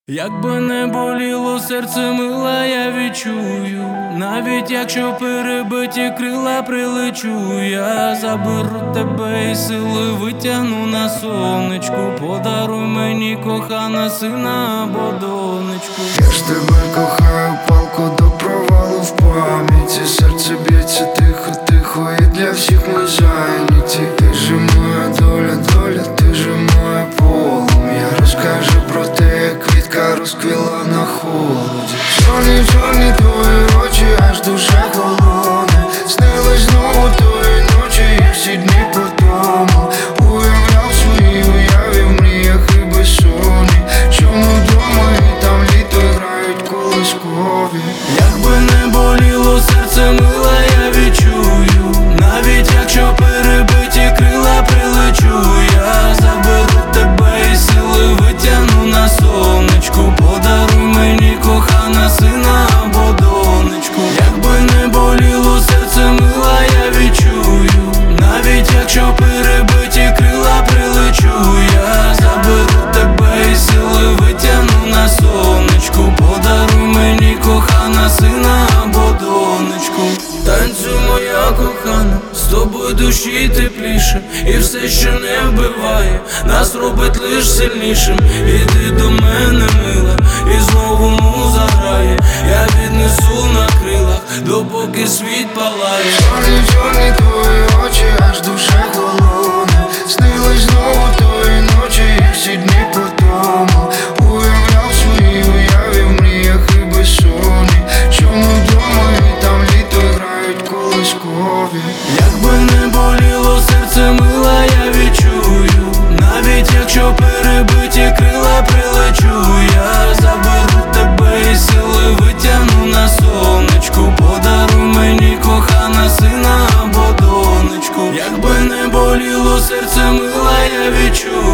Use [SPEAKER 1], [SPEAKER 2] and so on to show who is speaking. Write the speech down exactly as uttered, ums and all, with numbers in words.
[SPEAKER 1] Якби не боліло серце, мила, я відчую. Навіть якщо перебиті крила, прилечу. Я заберу тебе і сили витягну на сонечку. Подаруй мені, кохана, сина або донечку.
[SPEAKER 2] Я ж тебе кохаю, палку до провалу в пам'яті. Серце б'ється тихо, тихо, і для всіх ми зайняті. Ти же моя доля, доля, ти же моя полум'я. Розкажи про те, як квітка розквіла на холоді. Чорні, чорні твої очі, аж душа холоне. Снилось знову тої ночі, і всі дні по тому. Уявляв свої уяві в мріях і безсонні. Чому вдома і там літо грають колискові.
[SPEAKER 1] Якби не боліло серце, мила, я відчую. Навіть якщо перебиті крила, прилечу. Я заберу тебе і сили витягну на сонечку. Подаруй мені, кохана, сина або донечку. Якби не боліло серце, мила, я відчую. Навіть якщо перебиті крила, прилечу. Я заберу тебе і сили витягну на сонечку. Подаруй мені, кохана, сина або донечку. Танцюй, моя кохана, з тобою душі тепліше. І все, що не вбиває, нас робить лиш сильнішим. Іди до мене, мила, і знову муза грає. Я віднесу на крилах, допоки світ палає.
[SPEAKER 2] Чорні, чорні твої очі, аж душа холоне. Снилось знову тої ночі, і всі дні по тому. Уявляв свої уяві в мріях і безсонні. Чому вдома і там літо грають колискові.
[SPEAKER 1] Якби не боліло серце, мила, я відчую. Навіть якщо перебиті крила, прилечу. Я заберу тебе і сили витягну на сонечку. Подаруй мені, кохана, сина або донечку. Якби не боліло серце, мила, я відчую.